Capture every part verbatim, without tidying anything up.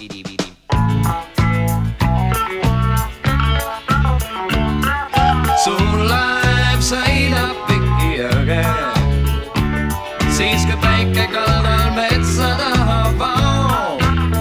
Sul laev sõidab pikki jõge, siis kui päike kaldal metsa taha vaob.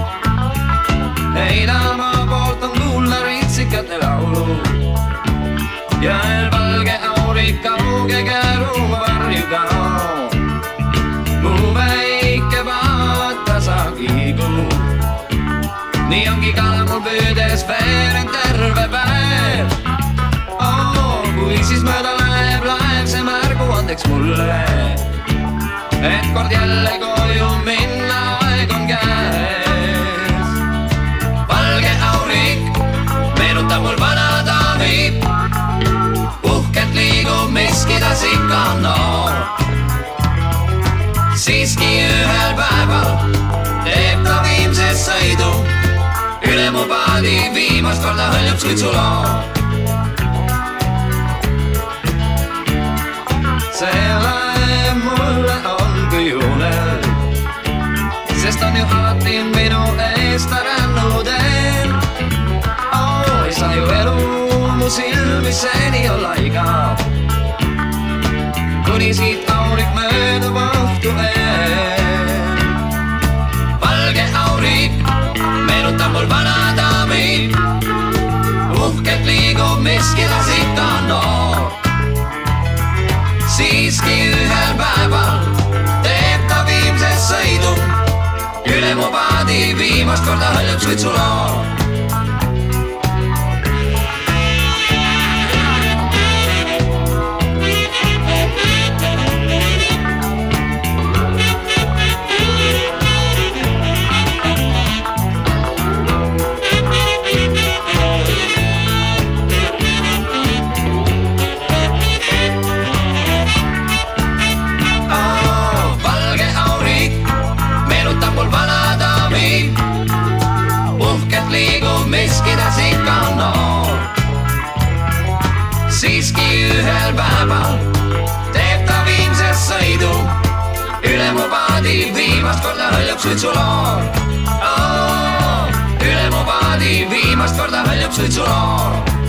Heidamaa poolt on kuulda ritsikate laulu ja el valge aurik kauge käru varju kaob. Mu väike vaata sa kiigud, nii ongi kala mul püüdes veerend terve päev. Kui siis mööda läheb laev, see märgu andeks mulle, et kord jälle koju minna aeg on käes. Valge aurik meenutab mul vana daami, uhkelt liigub miski tas ikka on noor. Siiski ühel päeval teeb ta viimses sõidu, üle mu paadi viimast korda hõljub suitsuloo. See laev mulle on kujunel, sest on ju alati minu eest rännud eel. Oh, ei saa ju elu mu silmi seni olla igav, kuni siit aurik möödub õhtu eel. Valge aurik meenutab mul vana daami, uhkelt liigub miski tas ikka on noor. Siiski ühel päeval teeb ta viimses sõidu, üle mu paadi viimast korda hõljub suitsuloo. Liigub miski tas ikka on noor. Siiski ühel päeval teeb ta viimses sõidu, üle mu paadi viimast korda hõljub suitsuloo. Oh, üle mu paadi viimast korda hõljub suitsuloo.